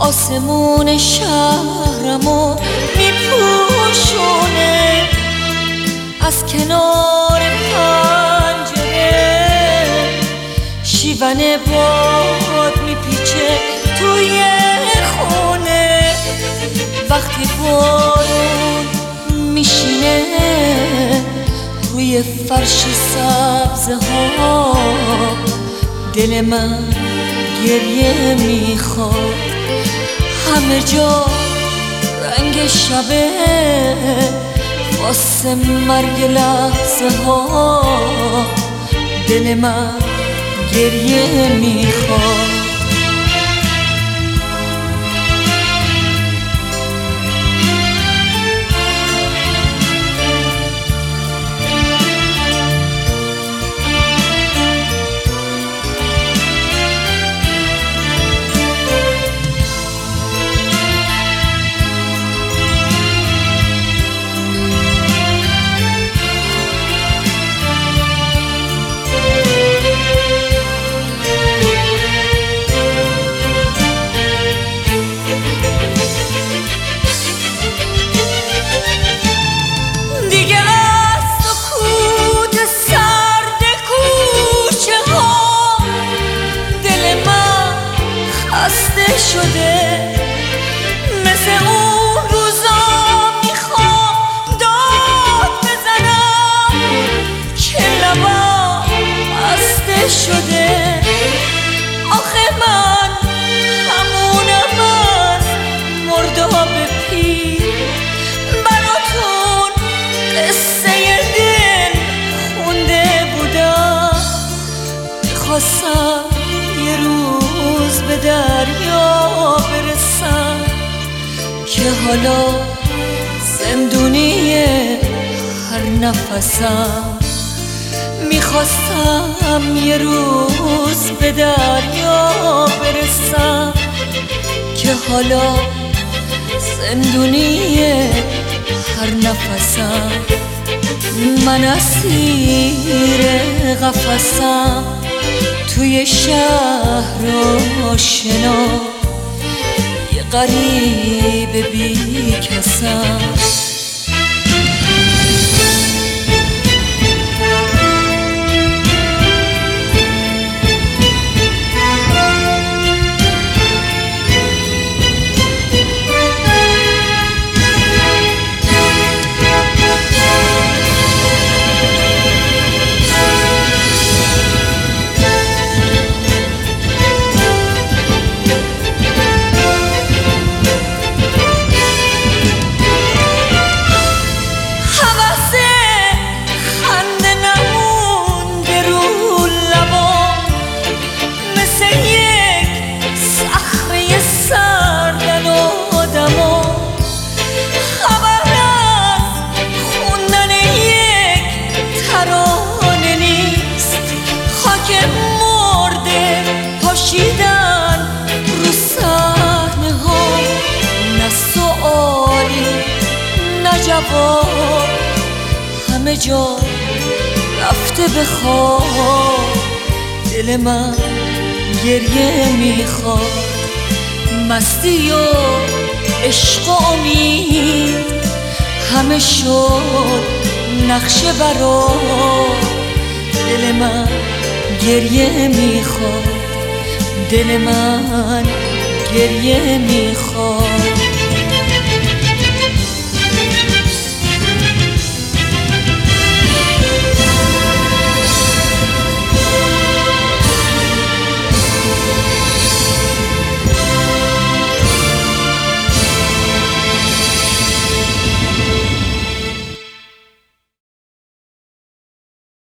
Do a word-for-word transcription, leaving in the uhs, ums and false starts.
آسمون شهرمو میپوشونه، از کنار پنجره شیون باد میپیچه توی خونه. وقتی بارون میشینه روی فرش سبزه ها، دل من گریه میخواد. همه جا رنگ شبه واسه مرگ لحظه ها، دل من گریه میخواد. شده مثل اون روزا میخوام داد بزنم که لبم بسته شده. آخه من همونم از مرداب پیر، براتون قصه دل خونده بودم. میخواستم یه روز به دریا برسم که حالا زندونی هر نفسم. میخواستم یه روز به دریا برسم که حالا زندونی هر نفسم. من اسیر قفسم توی شهر آشنا، یه غریب بی کسم. جواب همه جا رفته به خواب، دل من گریه میخواد. مستی و عشق و امید همه شد نقشه برا، دل من گریه میخواد، دل من گریه میخواد.